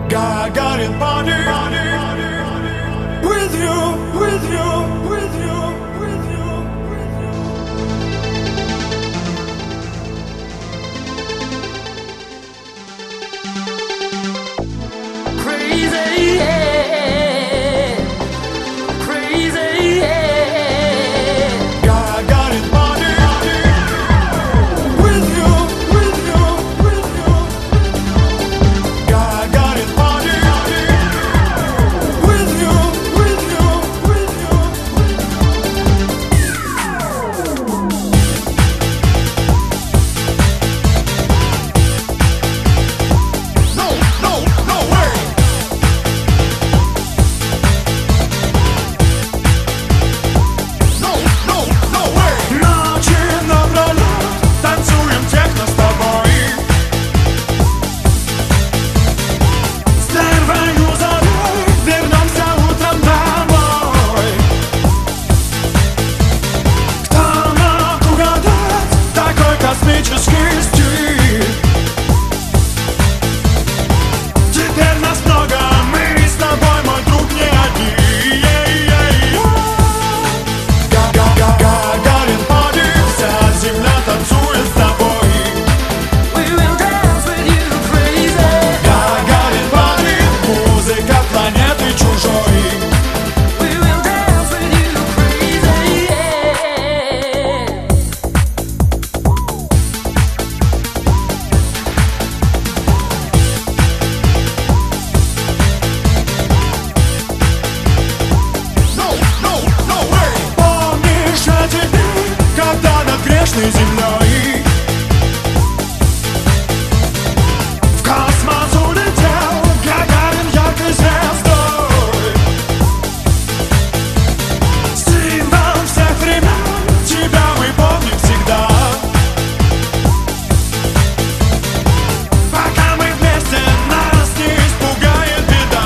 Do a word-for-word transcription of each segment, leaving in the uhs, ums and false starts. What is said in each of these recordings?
Gagarin party with you, with you, with you, with you, with you. Crazy, yeah. Crazy, yeah. Gagarin party with you, with you, with you. Gagarin party with you, with you, with you. No, no, no way. No, no, no way. Ночи напролёт танцуем техно с тобой. С первою зарей вернемся утром домой. Кто мог угадать такой космический стиль? Теперь нас много, мы с тобой, мой друг, не одни. Гагарин парty, вся земля танцует с тобой. We will dance with you, crazy. Гагарин парty, музыка планеты чужой. We will dance with you, crazy, yeah. No, no, no way. Помнишь эти дни, когда над грешной землей в космос улетел Гагарин яркой звездой? Символ всех времен, тебя мы помним всегда. Пока мы вместе, нас не испугает беда.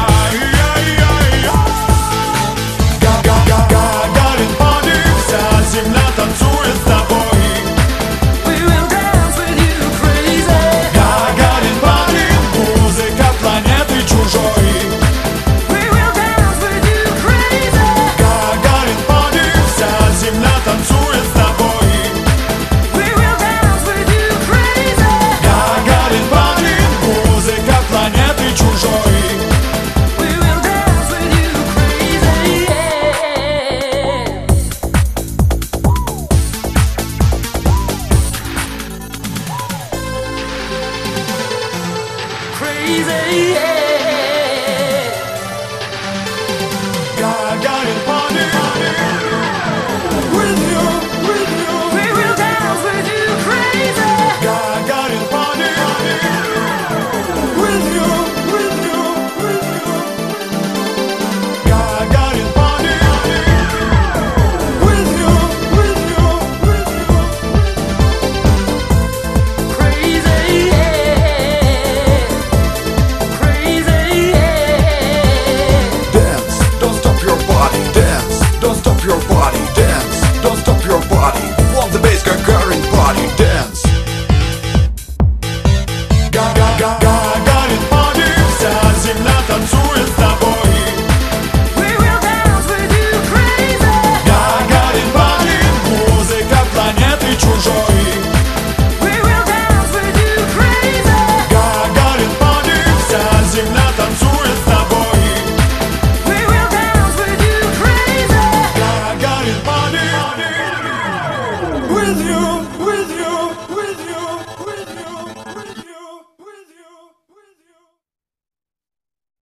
Гагарин парty, вся земля танцует с тобой. We will dance with you, crazy. Гагарин парty, музыка планеты чужой. We will dance with you, crazy. Гагарин парty, вся земля танцует с тобой. We will dance with you, crazy. Гагарин парty, музыка планеты чужой. We will dance with you, crazy, yeah. Crazy, yeah. Гагарин party with you, with you. We will dance with you, crazy. Гагарин party with you, with you, with you. Гагарин party with you, with you, with you. Crazy, yeah. Crazy, yeah. Dance, don't stop your body. Dance, don't stop your body. Dance, don't stop your body. Want the bass, Gagarin party. Dance.